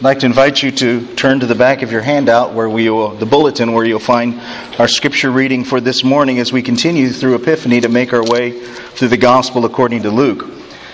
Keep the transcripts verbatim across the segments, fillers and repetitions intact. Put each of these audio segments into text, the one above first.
like to invite you to turn to the back of your handout, where we will, the bulletin, where you'll find our scripture reading for this morning as we continue through Epiphany to make our way through the Gospel according to Luke.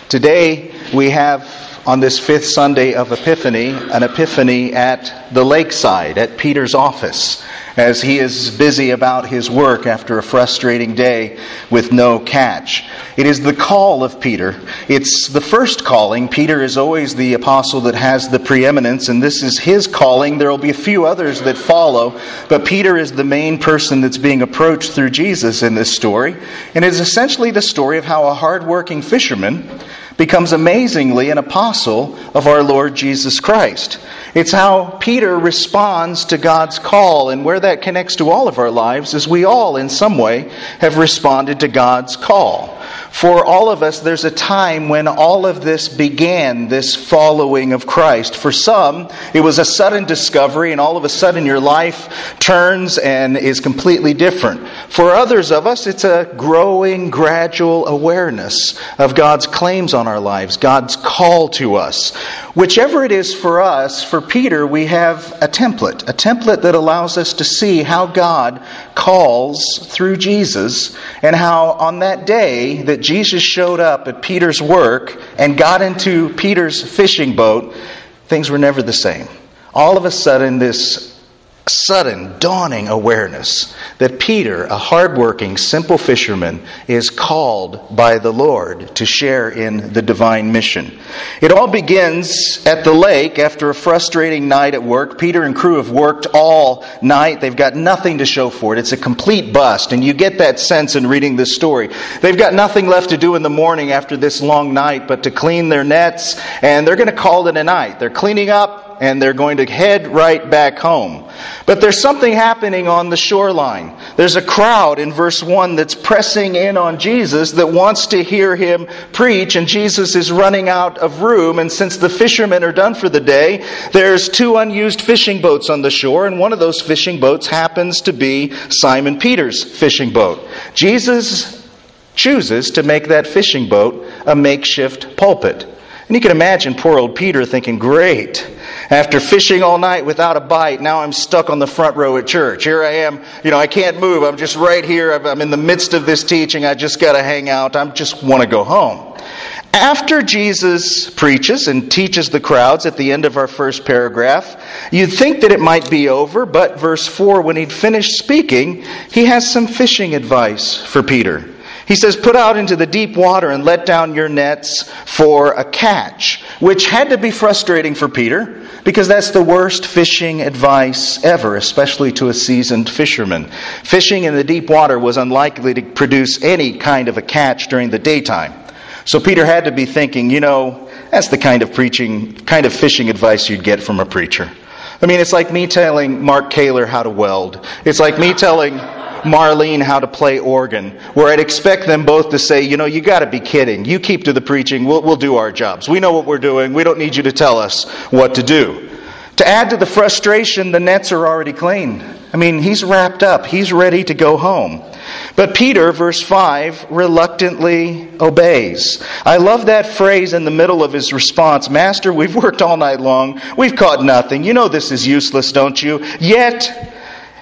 Today we have, on this fifth Sunday of Epiphany, an epiphany at the lakeside, at Peter's office, as he is busy about his work after a frustrating day with no catch. It is the call of Peter. It's the first calling. Peter is always the apostle that has the preeminence, and this is his calling. There will be a few others that follow, but Peter is the main person that's being approached through Jesus in this story. And it is essentially the story of how a hard-working fisherman becomes amazingly an apostle of our Lord Jesus Christ. It's how Peter responds to God's call, and where that connects to all of our lives is we all, in some way, have responded to God's call. For all of us, there's a time when all of this began, this following of Christ. For some, it was a sudden discovery, and all of a sudden your life turns and is completely different. For others of us, it's a growing, gradual awareness of God's claims on our lives, God's call to us. Whichever it is for us, for Peter, we have a template, a template that allows us to see how God calls through Jesus, and how on that day that Jesus showed up at Peter's work and got into Peter's fishing boat, things were never the same. All of a sudden, this sudden, dawning awareness that Peter, a hardworking, simple fisherman, is called by the Lord to share in the divine mission. It all begins at the lake after a frustrating night at work. Peter and crew have worked all night. They've got nothing to show for it. It's a complete bust, and you get that sense in reading this story. They've got nothing left to do in the morning after this long night but to clean their nets, and they're going to call it a night. They're cleaning up, and they're going to head right back home. But there's something happening on the shoreline. There's a crowd in verse one that's pressing in on Jesus, that wants to hear him preach, and Jesus is running out of room. And since the fishermen are done for the day, there's two unused fishing boats on the shore, and one of those fishing boats happens to be Simon Peter's fishing boat. Jesus chooses to make that fishing boat a makeshift pulpit. And you can imagine poor old Peter thinking, great, after fishing all night without a bite, now I'm stuck on the front row at church. Here I am, you know, I can't move. I'm just right here. I'm in the midst of this teaching. I just got to hang out. I just want to go home. After Jesus preaches and teaches the crowds at the end of our first paragraph, you'd think that it might be over, but verse four, when he'd finished speaking, he has some fishing advice for Peter. He says, put out into the deep water and let down your nets for a catch, which had to be frustrating for Peter, because that's the worst fishing advice ever, especially to a seasoned fisherman. Fishing in the deep water was unlikely to produce any kind of a catch during the daytime. So Peter had to be thinking, you know, that's the kind of preaching, kind of fishing advice you'd get from a preacher. I mean, it's like me telling Mark Kaler how to weld. It's like me telling Marlene how to play organ, where I'd expect them both to say, you know, you got to be kidding. You keep to the preaching. We'll, we'll do our jobs. We know what we're doing. We don't need you to tell us what to do. To add to the frustration, the nets are already clean. I mean, he's wrapped up. He's ready to go home. But Peter, verse five, reluctantly obeys. I love that phrase in the middle of his response. Master, we've worked all night long. We've caught nothing. You know this is useless, don't you? Yet,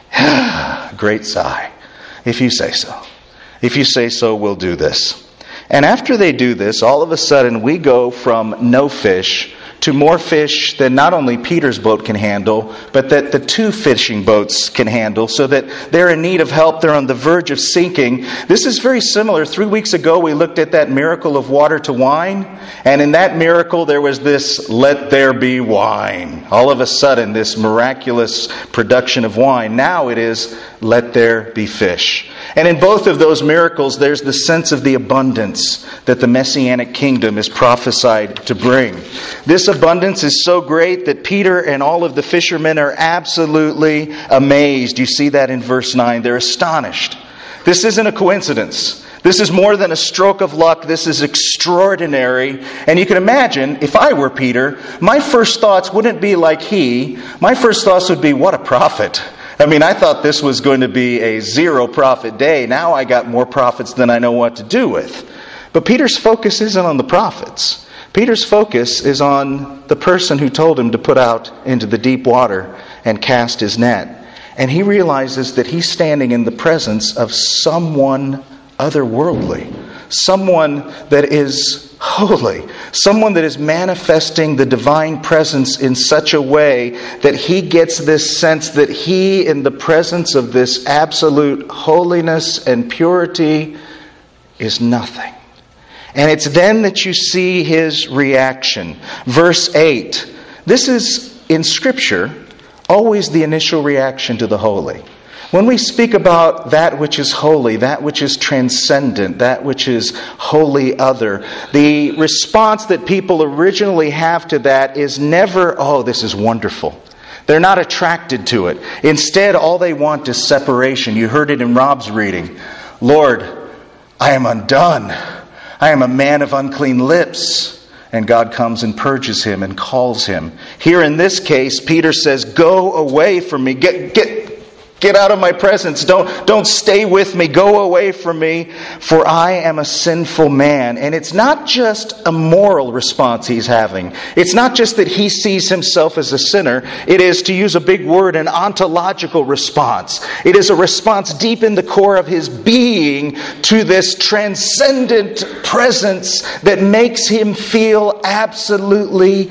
great sigh. If you say so. If you say so, we'll do this. And after they do this, all of a sudden we go from no fish to more fish than not only Peter's boat can handle, but that the two fishing boats can handle, so that they're in need of help. They're on the verge of sinking. This is very similar. Three weeks ago, we looked at that miracle of water to wine. And in that miracle, there was this, let there be wine. All of a sudden, this miraculous production of wine. Now it is, let there be fish. And in both of those miracles, there's the sense of the abundance that the Messianic kingdom is prophesied to bring. This abundance is so great that Peter and all of the fishermen are absolutely amazed. You see that in verse nine. They're astonished. This isn't a coincidence. This is more than a stroke of luck. This is extraordinary. And you can imagine, if I were Peter, my first thoughts wouldn't be like he. My first thoughts would be, what a prophet. I mean, I thought this was going to be a zero profit day. Now I got more profits than I know what to do with. But Peter's focus isn't on the profits. Peter's focus is on the person who told him to put out into the deep water and cast his net. And he realizes that he's standing in the presence of someone otherworldly, someone that is holy, someone that is manifesting the divine presence in such a way that he gets this sense that he, in the presence of this absolute holiness and purity, is nothing. And it's then that you see his reaction. Verse eight. This is, in Scripture, always the initial reaction to the holy. When we speak about that which is holy, that which is transcendent, that which is wholly other, the response that people originally have to that is never, oh, this is wonderful. They're not attracted to it. Instead, all they want is separation. You heard it in Rob's reading. Lord, I am undone. I am a man of unclean lips. And God comes and purges him and calls him. Here in this case, Peter says, go away from me. Get, get, get out of my presence. Don't, don't stay with me. Go away from me, for I am a sinful man. And it's not just a moral response he's having. It's not just that he sees himself as a sinner. It is, to use a big word, an ontological response. It is a response deep in the core of his being to this transcendent presence that makes him feel absolutely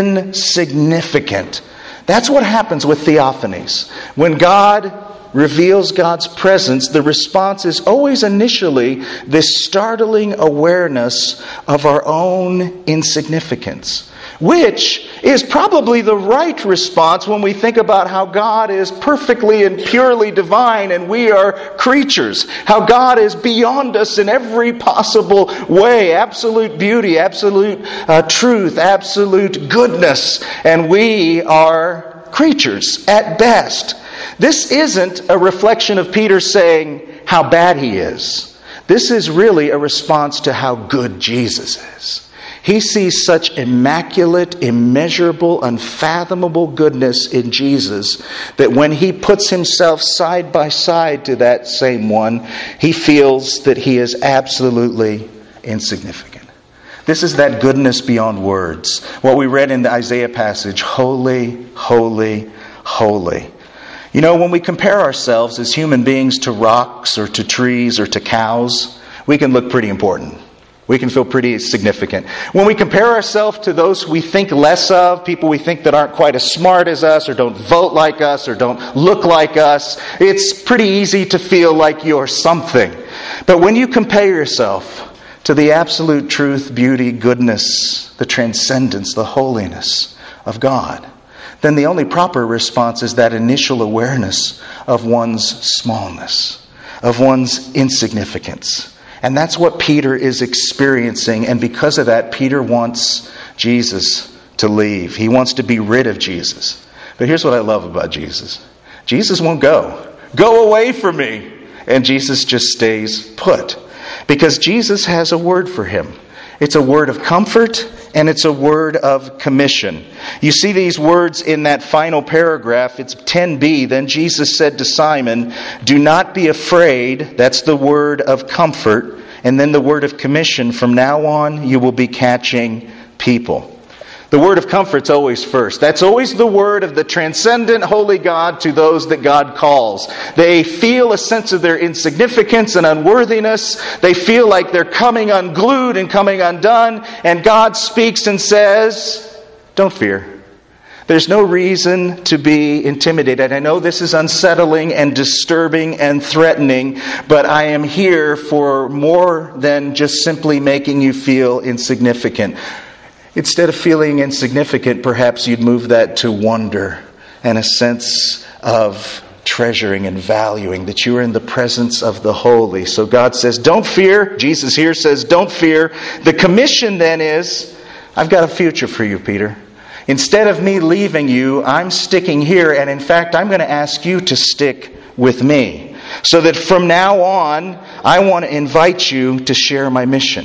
insignificant. That's what happens with theophanies. When God reveals God's presence, the response is always initially this startling awareness of our own insignificance, which is probably the right response when we think about how God is perfectly and purely divine and we are creatures. How God is beyond us in every possible way. Absolute beauty, absolute uh, truth, absolute goodness. And we are creatures at best. This isn't a reflection of Peter saying how bad he is. This is really a response to how good Jesus is. He sees such immaculate, immeasurable, unfathomable goodness in Jesus that when he puts himself side by side to that same one, he feels that he is absolutely insignificant. This is that goodness beyond words. What we read in the Isaiah passage, holy, holy, holy. You know, when we compare ourselves as human beings to rocks or to trees or to cows, we can look pretty important. We can feel pretty significant. When we compare ourselves to those we think less of, people we think that aren't quite as smart as us or don't vote like us or don't look like us, it's pretty easy to feel like you're something. But when you compare yourself to the absolute truth, beauty, goodness, the transcendence, the holiness of God, then the only proper response is that initial awareness of one's smallness, of one's insignificance. And that's what Peter is experiencing. And because of that, Peter wants Jesus to leave. He wants to be rid of Jesus. But here's what I love about Jesus. Jesus won't go. Go away from me. And Jesus just stays put. Because Jesus has a word for him. It's a word of comfort and it's a word of commission. You see these words in that final paragraph. It's ten b. Then Jesus said to Simon, do not be afraid. That's the word of comfort. And then the word of commission. From now on, you will be catching people. The word of comfort's always first. That's always the word of the transcendent holy God to those that God calls. They feel a sense of their insignificance and unworthiness. They feel like they're coming unglued and coming undone. And God speaks and says, don't fear. There's no reason to be intimidated. I know this is unsettling and disturbing and threatening, but I am here for more than just simply making you feel insignificant. Instead of feeling insignificant, perhaps you'd move that to wonder and a sense of treasuring and valuing that you are in the presence of the holy. So God says, don't fear. Jesus here says, don't fear. The commission then is, I've got a future for you, Peter. Instead of me leaving you, I'm sticking here. And in fact, I'm going to ask you to stick with me. So that from now on, I want to invite you to share my mission.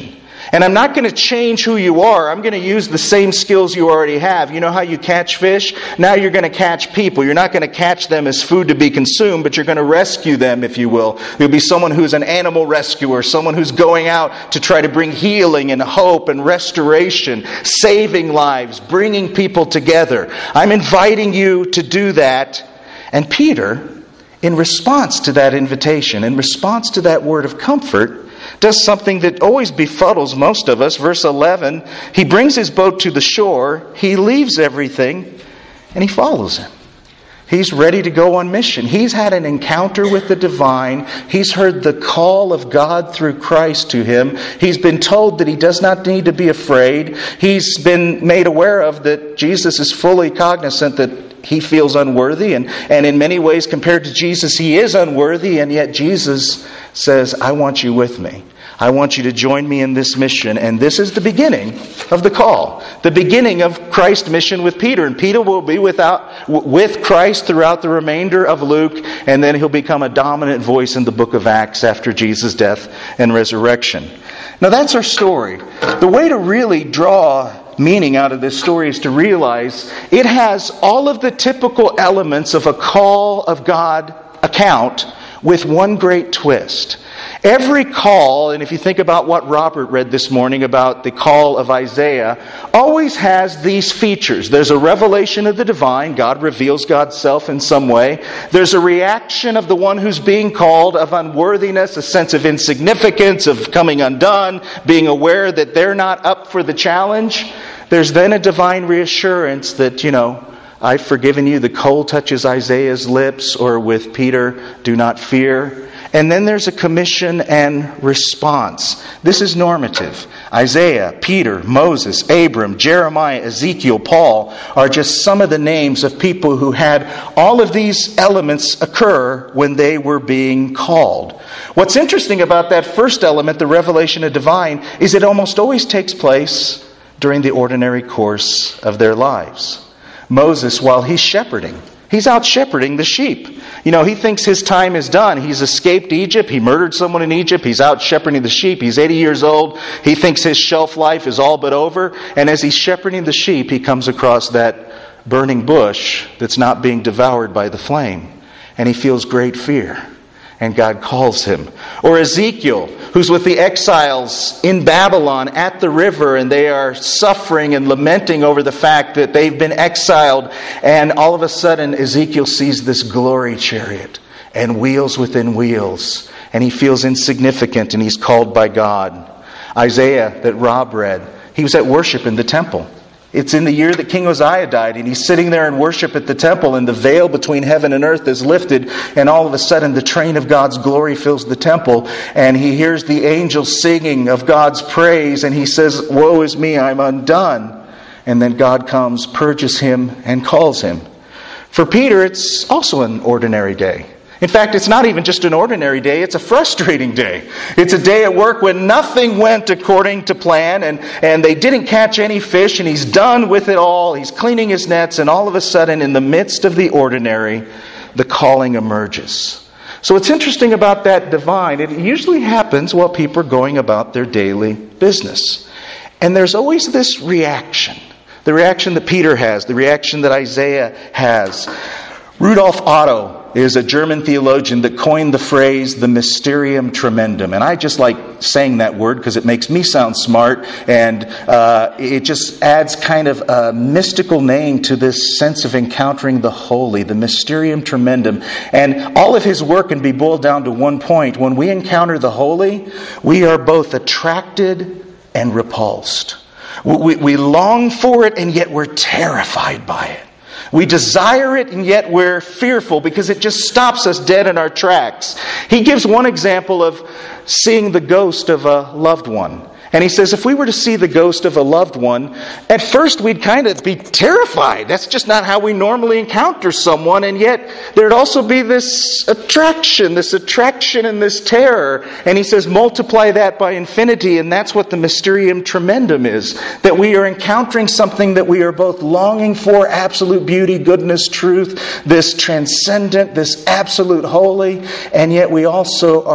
And I'm not going to change who you are. I'm going to use the same skills you already have. You know how you catch fish? Now you're going to catch people. You're not going to catch them as food to be consumed, but you're going to rescue them, if you will. You'll be someone who's an animal rescuer, someone who's going out to try to bring healing and hope and restoration, saving lives, bringing people together. I'm inviting you to do that. And Peter, in response to that invitation, in response to that word of comfort, does something that always befuddles most of us. Verse eleven, he brings his boat to the shore, he leaves everything, and he follows him. He's ready to go on mission. He's had an encounter with the divine. He's heard the call of God through Christ to him. He's been told that he does not need to be afraid. He's been made aware of that Jesus is fully cognizant that he feels unworthy, and, and in many ways compared to Jesus, he is unworthy, and yet Jesus says, I want you with me. I want you to join me in this mission. And this is the beginning of the call, the beginning of Christ's mission with Peter. And Peter will be without, with Christ throughout the remainder of Luke, and then he'll become a dominant voice in the book of Acts after Jesus' death and resurrection. Now that's our story. The way to really draw meaning out of this story is to realize it has all of the typical elements of a call of God account with one great twist. Every call, and if you think about what Robert read this morning about the call of Isaiah, always has these features. There's a revelation of the divine. God reveals God's self in some way. There's a reaction of the one who's being called of unworthiness, a sense of insignificance, of coming undone, being aware that they're not up for the challenge. There's then a divine reassurance that, you know, I've forgiven you. The coal touches Isaiah's lips, or with Peter, do not fear. And then there's a commission and response. This is normative. Isaiah, Peter, Moses, Abram, Jeremiah, Ezekiel, Paul are just some of the names of people who had all of these elements occur when they were being called. What's interesting about that first element, the revelation of divine, is it almost always takes place during the ordinary course of their lives. Moses, while he's shepherding, he's out shepherding the sheep. You know, he thinks his time is done. He's escaped Egypt. He murdered someone in Egypt. He's out shepherding the sheep. He's eighty years old. He thinks his shelf life is all but over. And as he's shepherding the sheep, he comes across that burning bush that's not being devoured by the flame. And he feels great fear. And God calls him. Or Ezekiel, who's with the exiles in Babylon at the river, and they are suffering and lamenting over the fact that they've been exiled. And all of a sudden, Ezekiel sees this glory chariot and wheels within wheels. And he feels insignificant, and he's called by God. Isaiah, that Rob read, he was at worship in the temple. It's in the year that King Uzziah died, and he's sitting there in worship at the temple, and the veil between heaven and earth is lifted, and all of a sudden the train of God's glory fills the temple, and he hears the angels singing of God's praise, and he says, "Woe is me, I'm undone." And then God comes, purges him, and calls him. For Peter, it's also an ordinary day. In fact, it's not even just an ordinary day, it's a frustrating day. It's a day at work when nothing went according to plan, and, and they didn't catch any fish, and he's done with it all. He's cleaning his nets, and all of a sudden, in the midst of the ordinary, the calling emerges. So what's interesting about that divine, it usually happens while people are going about their daily business. And there's always this reaction. The reaction that Peter has, the reaction that Isaiah has. Rudolf Otto is a German theologian that coined the phrase, the mysterium tremendum. And I just like saying that word because it makes me sound smart, and uh, it just adds kind of a mystical name to this sense of encountering the holy, the mysterium tremendum. And all of his work can be boiled down to one point. When we encounter the holy, we are both attracted and repulsed. We, we long for it, and yet we're terrified by it. We desire it, and yet we're fearful because it just stops us dead in our tracks. He gives one example of seeing the ghost of a loved one. And he says, if we were to see the ghost of a loved one, at first we'd kind of be terrified. That's just not how we normally encounter someone. And yet there'd also be this attraction, this attraction and this terror. And he says, multiply that by infinity. And that's what the mysterium tremendum is. That we are encountering something that we are both longing for, absolute beauty, goodness, truth, this transcendent, this absolute holy. And yet we also are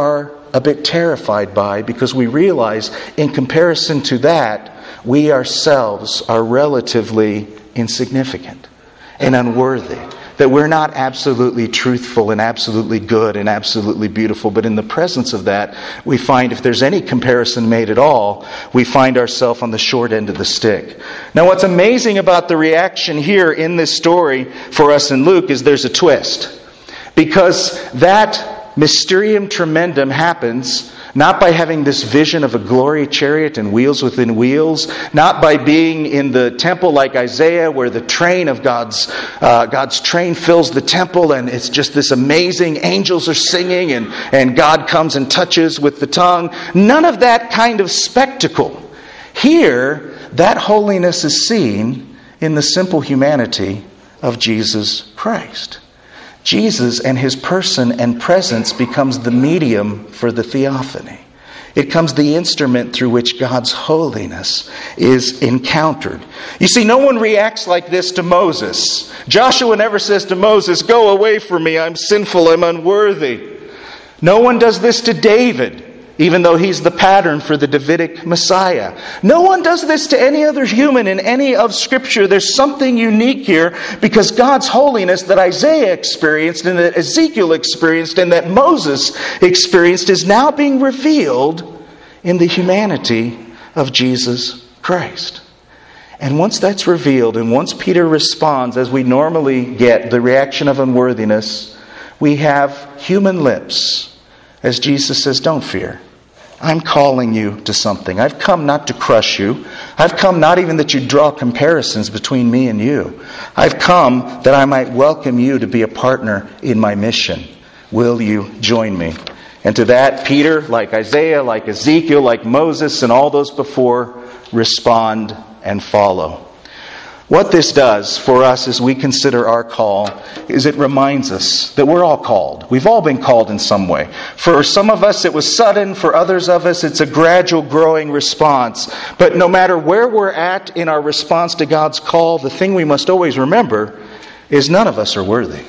a bit terrified by, because we realize in comparison to that, we ourselves are relatively insignificant and unworthy. That we're not absolutely truthful and absolutely good and absolutely beautiful. But in the presence of that, we find if there's any comparison made at all, we find ourselves on the short end of the stick. Now what's amazing about the reaction here in this story for us in Luke is there's a twist. Because that mysterium tremendum happens not by having this vision of a glory chariot and wheels within wheels, not by being in the temple like Isaiah where the train of God's uh, God's train fills the temple and it's just this amazing, angels are singing and, and God comes and touches with the tongue. None of that kind of spectacle. Here, that holiness is seen in the simple humanity of Jesus Christ. Jesus and His person and presence becomes the medium for the theophany. It becomes the instrument through which God's holiness is encountered. You see, no one reacts like this to Moses. Joshua never says to Moses, "Go away from me, I'm sinful, I'm unworthy." No one does this to David, even though he's the pattern for the Davidic Messiah. No one does this to any other human in any of Scripture. There's something unique here because God's holiness that Isaiah experienced and that Ezekiel experienced and that Moses experienced is now being revealed in the humanity of Jesus Christ. And once that's revealed, and once Peter responds, as we normally get, the reaction of unworthiness, we have human lips as Jesus says, "Don't fear. I'm calling you to something. I've come not to crush you. I've come not even that you draw comparisons between me and you. I've come that I might welcome you to be a partner in my mission. Will you join me?" And to that, Peter, like Isaiah, like Ezekiel, like Moses, and all those before, respond and follow. What this does for us as we consider our call is it reminds us that we're all called. We've all been called in some way. For some of us it was sudden, for others of us it's a gradual growing response. But no matter where we're at in our response to God's call, the thing we must always remember is none of us are worthy.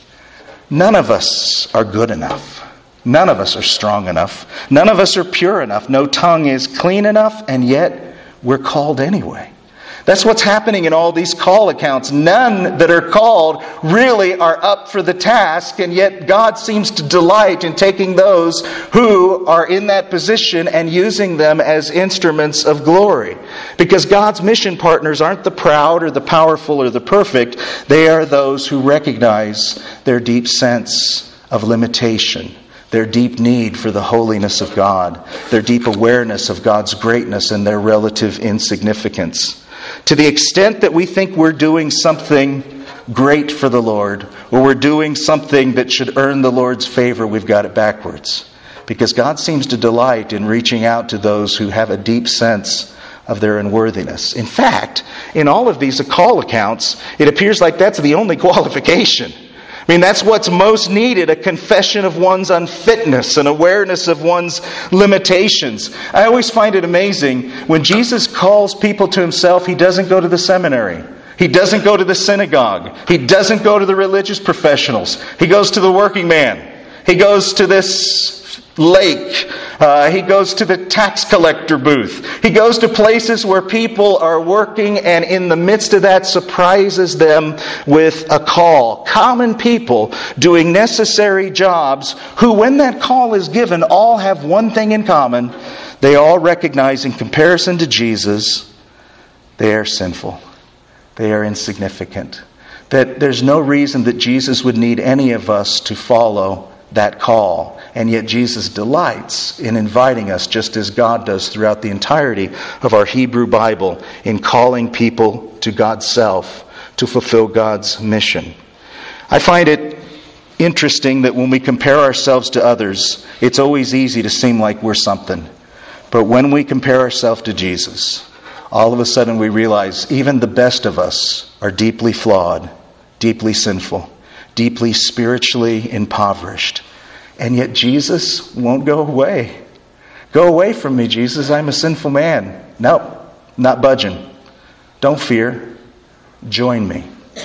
None of us are good enough. None of us are strong enough. None of us are pure enough. No tongue is clean enough, and yet we're called anyway. That's what's happening in all these call accounts. None that are called really are up for the task, and yet God seems to delight in taking those who are in that position and using them as instruments of glory. Because God's mission partners aren't the proud or the powerful or the perfect. They are those who recognize their deep sense of limitation, their deep need for the holiness of God, their deep awareness of God's greatness and their relative insignificance. To the extent that we think we're doing something great for the Lord, or we're doing something that should earn the Lord's favor, we've got it backwards. Because God seems to delight in reaching out to those who have a deep sense of their unworthiness. In fact, in all of these call accounts, it appears like that's the only qualification. I mean, that's what's most needed, a confession of one's unfitness, an awareness of one's limitations. I always find it amazing, when Jesus calls people to Himself, He doesn't go to the seminary. He doesn't go to the synagogue. He doesn't go to the religious professionals. He goes to the working man. He goes to this lake. Uh, he goes to the tax collector booth. He goes to places where people are working, and in the midst of that surprises them with a call. Common people doing necessary jobs who, when that call is given, all have one thing in common. They all recognize, in comparison to Jesus, they are sinful. They are insignificant. That there's no reason that Jesus would need any of us to follow that call. And yet Jesus delights in inviting us, just as God does throughout the entirety of our Hebrew Bible, in calling people to God's self to fulfill God's mission. I find it interesting that when we compare ourselves to others, it's always easy to seem like we're something. But when we compare ourselves to Jesus, all of a sudden we realize even the best of us are deeply flawed, deeply sinful, deeply spiritually impoverished. And yet Jesus won't go away. Go away from me, Jesus. I'm a sinful man. Nope, not budging. Don't fear. Join me.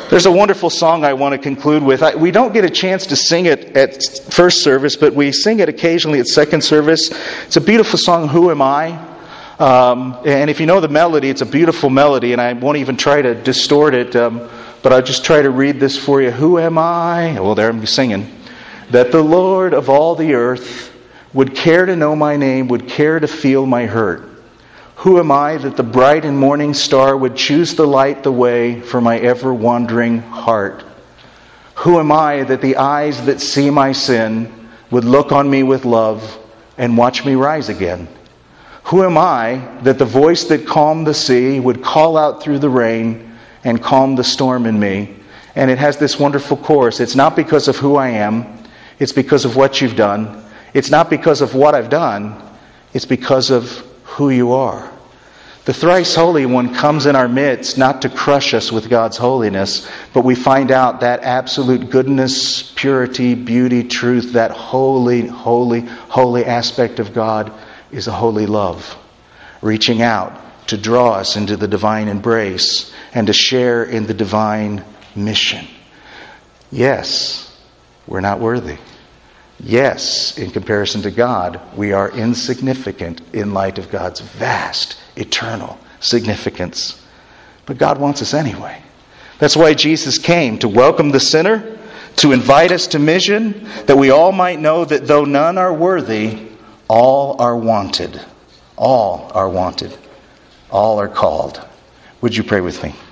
There's a wonderful song I want to conclude with. I, we don't get a chance to sing it at first service, but we sing it occasionally at second service. It's a beautiful song, Who Am I? Um, and if you know the melody, it's a beautiful melody, and I won't even try to distort it, um, but I'll just try to read this for you. Who am I? Well, there I'm singing. That the Lord of all the earth would care to know my name, would care to feel my hurt. Who am I that the bright and morning star would choose to light the way for my ever-wandering heart? Who am I that the eyes that see my sin would look on me with love and watch me rise again? Who am I that the voice that calmed the sea would call out through the rain and calm the storm in me? And it has this wonderful chorus. It's not because of who I am. It's because of what you've done. It's not because of what I've done. It's because of who you are. The thrice holy one comes in our midst not to crush us with God's holiness, but we find out that absolute goodness, purity, beauty, truth, that holy, holy, holy aspect of God is a holy love, reaching out to draw us into the divine embrace and to share in the divine mission. Yes, we're not worthy. Yes, in comparison to God, we are insignificant in light of God's vast, eternal significance. But God wants us anyway. That's why Jesus came, to welcome the sinner, to invite us to mission, that we all might know that though none are worthy, all are wanted. All are wanted. All are called. Would you pray with me?